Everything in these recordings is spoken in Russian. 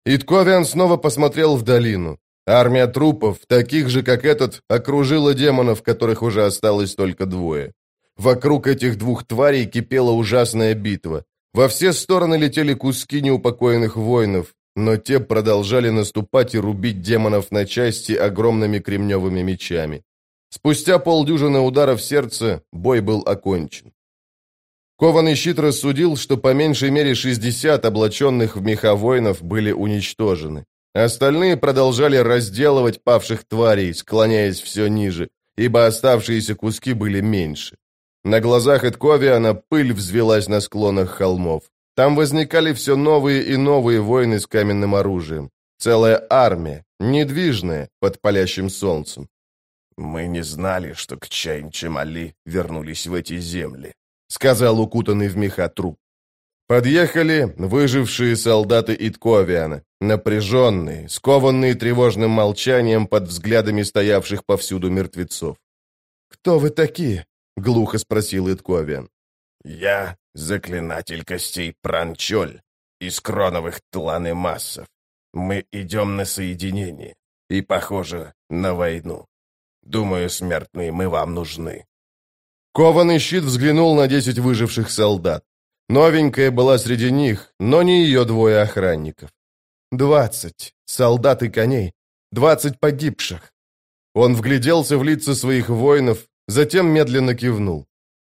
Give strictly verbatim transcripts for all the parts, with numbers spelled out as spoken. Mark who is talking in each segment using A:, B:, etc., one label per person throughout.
A: Итковиан снова посмотрел в долину. Армия трупов, таких же, как этот, окружила демонов, которых уже осталось только двое. Вокруг этих двух тварей кипела ужасная битва. Во все стороны летели куски неупокоенных воинов, но те продолжали наступать и рубить демонов на части огромными кремневыми мечами. Спустя полдюжины ударов сердца бой был окончен. Кованый щит рассудил, что по меньшей мере шестьдесят облаченных в меха воинов были уничтожены. Остальные продолжали разделывать павших тварей, склоняясь все ниже, ибо оставшиеся куски были меньше. На глазах Итковиана пыль взвелась на склонах холмов. Там возникали все новые и новые воины с каменным оружием. Целая армия, недвижная, под палящим солнцем.
B: «Мы не знали, что Кчайн-Чемали вернулись в эти земли»,
A: — сказал укутанный в меха труп. Подъехали выжившие солдаты Итковиана, напряженные, скованные тревожным молчанием под взглядами стоявших повсюду мертвецов. «Кто вы такие?» — глухо спросил Итковиан.
B: «Я заклинатель костей Пранчоль из кроновых тланы-массов. Мы идем на соединение и, похоже, на войну. Думаю, смертные, мы вам нужны».
A: Кованый щит взглянул на десять выживших солдат. Новенькая была среди них, но не ее двое охранников. «Двадцать солдат и коней, двадцать погибших». Он вгляделся в лица своих воинов, затем медленно кивнул.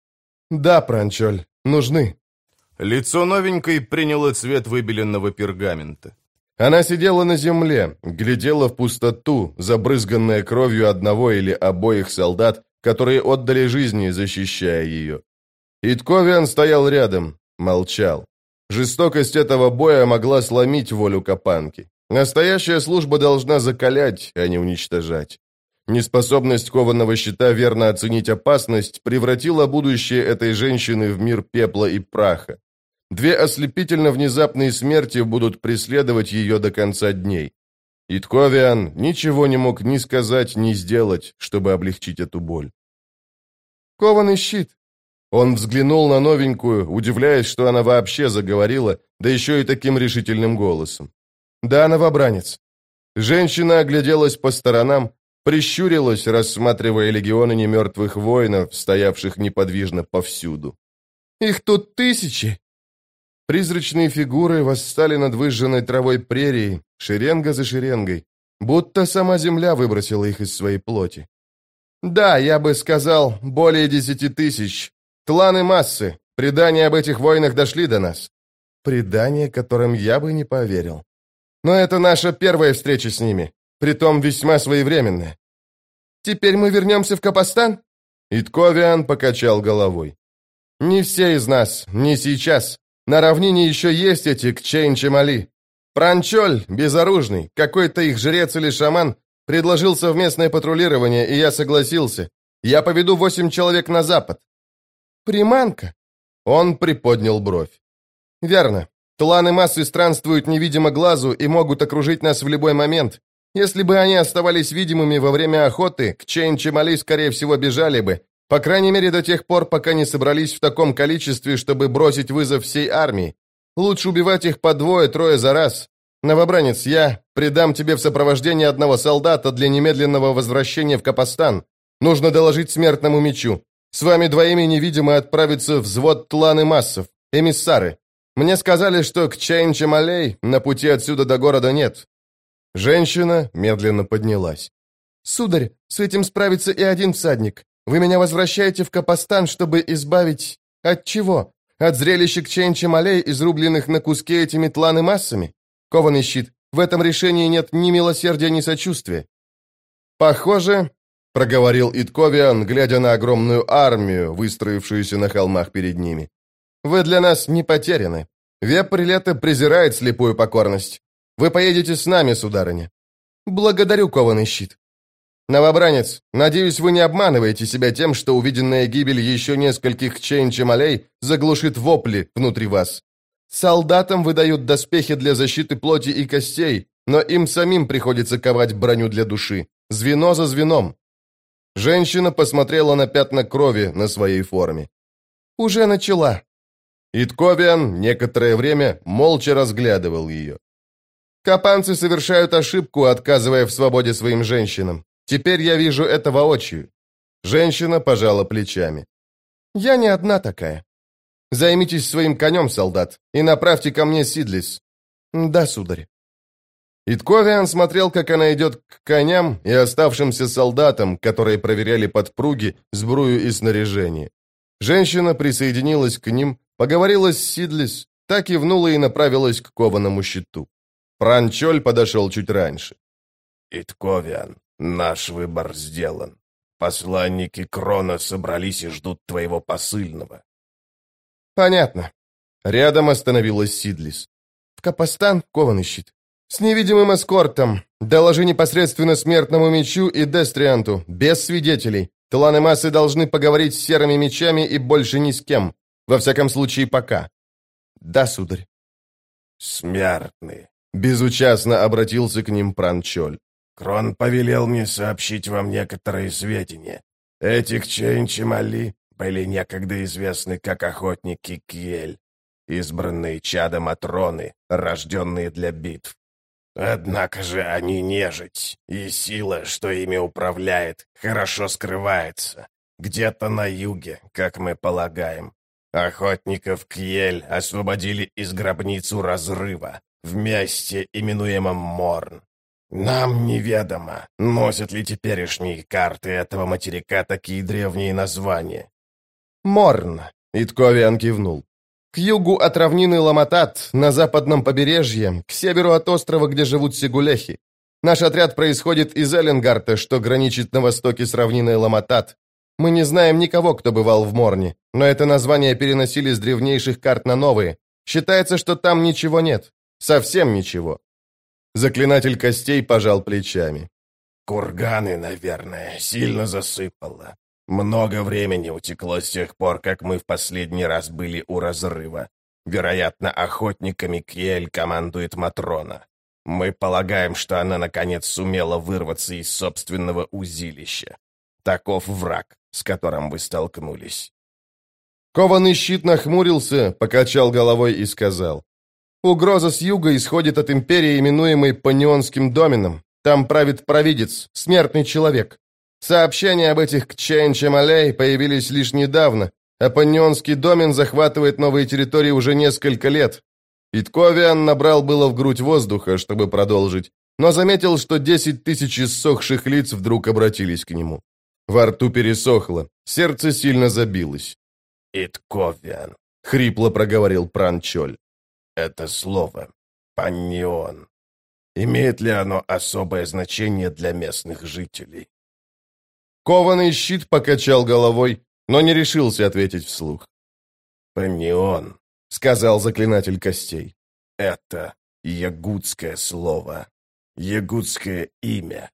A: «Да, Пранчоль, нужны». Лицо новенькой приняло цвет выбеленного пергамента. Она сидела на земле, глядела в пустоту, забрызганная кровью одного или обоих солдат, которые отдали жизни, защищая ее. Итковиан стоял рядом, молчал. Жестокость этого боя могла сломить волю Капанки. Настоящая служба должна закалять, а не уничтожать. Неспособность кованого щита верно оценить опасность превратила будущее этой женщины в мир пепла и праха. Две ослепительно внезапные смерти будут преследовать ее до конца дней. Итковиан ничего не мог ни сказать, ни сделать, чтобы облегчить эту боль. «Кованый щит!» Он взглянул на новенькую, удивляясь, что она вообще заговорила, да еще и таким решительным голосом. «Да, новобранец». Женщина огляделась по сторонам, прищурилась, рассматривая легионы немертвых воинов, стоявших неподвижно повсюду. «Их тут тысячи!» Призрачные фигуры восстали над выжженной травой прерии, шеренга за шеренгой, будто сама земля выбросила их из своей плоти. «Да, я бы сказал, более десяти тысяч. Тланы массы. Предания об этих войнах дошли до нас. Предания, которым я бы не поверил. Но это наша первая встреча с ними, притом весьма своевременная. Теперь мы вернемся в Капостан?» Итковиан покачал головой. «Не все из нас, не сейчас. На равнине еще есть эти Кчайн-Чемали. Пранчоль, безоружный, какой-то их жрец или шаман, предложил совместное патрулирование, и я согласился. Я поведу восемь человек на запад». «Приманка?» Он приподнял бровь. «Верно. Тланы массы странствуют невидимо глазу и могут окружить нас в любой момент. Если бы они оставались видимыми во время охоты, Кчайн-Чемали, скорее всего, бежали бы. По крайней мере, до тех пор, пока не собрались в таком количестве, чтобы бросить вызов всей армии. Лучше убивать их по двое-трое за раз. Новобранец, я придам тебе в сопровождении одного солдата для немедленного возвращения в Капостан. Нужно доложить смертному мечу. С вами двоими невидимо отправится взвод тланы массов, эмиссары. Мне сказали, что Кчайн-Чемалей на пути отсюда до города нет». Женщина медленно поднялась. «Сударь, с этим справится и один всадник. Вы меня возвращаете в Капостан, чтобы избавить... От чего? От зрелища Кчайн-Чемалей, изрубленных на куски этими тланы массами? Кованый щит, в этом решении нет ни милосердия, ни сочувствия». «Похоже, — проговорил Итковиан, глядя на огромную армию, выстроившуюся на холмах перед ними, — вы для нас не потеряны. Вепрь лета презирает слепую покорность. Вы поедете с нами, сударыня». «Благодарю, кованый щит». «Новобранец, надеюсь, вы не обманываете себя тем, что увиденная гибель еще нескольких Кчайн-Чемалей заглушит вопли внутри вас. Солдатам выдают доспехи для защиты плоти и костей, но им самим приходится ковать броню для души, звено за звеном». Женщина посмотрела на пятна крови на своей форме. «Уже начала». Итковиан некоторое время молча разглядывал ее. Капанцы совершают ошибку, отказывая в свободе своим женщинам. Теперь я вижу это воочию». Женщина пожала плечами. «Я не одна такая. Займитесь своим конем, солдат, и направьте ко мне Сидлис». «Да, сударь». Итковиан смотрел, как она идет к коням и оставшимся солдатам, которые проверяли подпруги, сбрую и снаряжение. Женщина присоединилась к ним, поговорила с Сидлис, так кивнула и направилась к кованому щиту. Пранчоль подошел чуть раньше.
B: «Итковиан, наш выбор сделан. Посланники Крона собрались и ждут твоего посыльного».
A: «Понятно». Рядом остановилась Сидлис. «В Капостан кованый щит. С невидимым эскортом. Доложи непосредственно смертному мечу и Дестрианту, без свидетелей. Тланы массы должны поговорить с серыми мечами и больше ни с кем. Во всяком случае, пока». «Да, сударь».
B: «Смертные», —
A: безучастно обратился к ним Пранчоль.
B: «Крон повелел мне сообщить вам некоторые сведения. Эти Кчейн-Чемали были некогда известны как охотники Кьель, избранные чада Матроны, рожденные для битв. Однако же они нежить, и сила, что ими управляет, хорошо скрывается. Где-то на юге, как мы полагаем. Охотников Кьель освободили из гробницу разрыва, в месте, именуемом Морн. Нам неведомо, носят ли теперешние карты этого материка такие древние названия».
A: «Морн», — Итковиан кивнул. «К югу от равнины Ламатат, на западном побережье, к северу от острова, где живут сигулехи. Наш отряд происходит из Эленгарта, что граничит на востоке с равниной Ламатат. Мы не знаем никого, кто бывал в Морне, но это название переносили с древнейших карт на новые. Считается, что там ничего нет. Совсем ничего». Заклинатель костей пожал плечами.
B: «Курганы, наверное, сильно засыпало. Много времени утекло с тех пор, как мы в последний раз были у разрыва. Вероятно, охотниками Кьель командует Матрона. Мы полагаем, что она, наконец, сумела вырваться из собственного узилища. Таков враг, с которым вы столкнулись».
A: Кованый щит нахмурился, покачал головой и сказал. «Угроза с юга исходит от империи, именуемой Панионским доменом. Там правит провидец, смертный человек. Сообщения об этих Кчейн-Чемалей появились лишь недавно, а Панионский домен захватывает новые территории уже несколько лет». Итковиан набрал было в грудь воздуха, чтобы продолжить, но заметил, что десять тысяч иссохших лиц вдруг обратились к нему. Во рту пересохло, сердце сильно забилось.
B: «Итковиан»,
A: — хрипло проговорил Пранчоль.
B: «Это слово «паннион». Имеет ли оно особое значение для местных жителей?»
A: Кованый щит покачал головой, но не решился ответить вслух.
B: «Паннион», — сказал заклинатель костей. «Это ягудское слово, ягудское имя».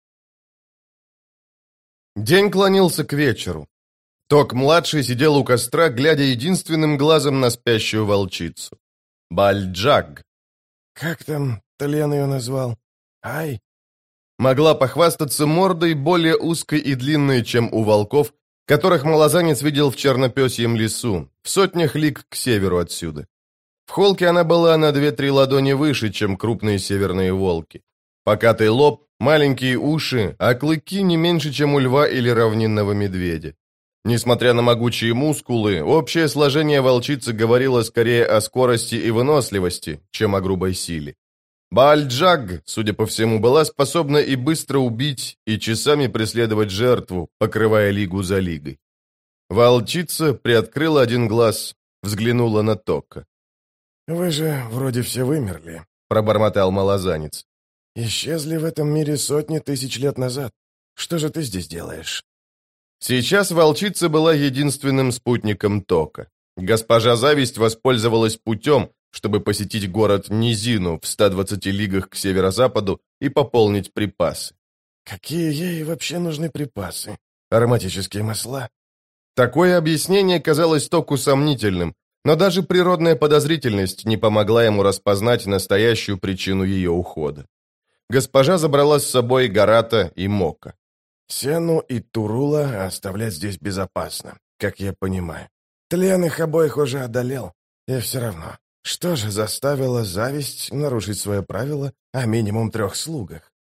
A: День клонился к вечеру. Ток-младший сидел у костра, глядя единственным глазом на спящую волчицу. Бальджаг.
B: «Как там Толен ее назвал? Ай?»
A: Могла похвастаться мордой более узкой и длинной, чем у волков, которых малозанец видел в Чернопёсьем лесу, в сотнях лиг к северу отсюда. В холке она была на две-три ладони выше, чем крупные северные волки. Покатый лоб, маленькие уши, а клыки не меньше, чем у льва или равнинного медведя. Несмотря на могучие мускулы, общее сложение волчицы говорило скорее о скорости и выносливости, чем о грубой силе. Баальджаг, судя по всему, была способна и быстро убить, и часами преследовать жертву, покрывая лигу за лигой. Волчица приоткрыла один глаз, взглянула на Тока.
B: «Вы же вроде все вымерли»,
A: — пробормотал малозанец.
B: «Исчезли в этом мире сотни тысяч лет назад. Что же ты здесь делаешь?»
A: Сейчас волчица была единственным спутником Тока. Госпожа Зависть воспользовалась путем, чтобы посетить город Низину в ста двадцати лигах к северо-западу и пополнить припасы.
B: «Какие ей вообще нужны припасы? Ароматические масла?»
A: Такое объяснение казалось Току сомнительным, но даже природная подозрительность не помогла ему распознать настоящую причину ее ухода. Госпожа забрала с собой Гарата и Мока.
B: «Сену и Турула оставлять здесь безопасно, как я понимаю. Тлен их обоих уже одолел, и все равно.
A: Что же заставило зависть нарушить свое правило о минимум трех слугах?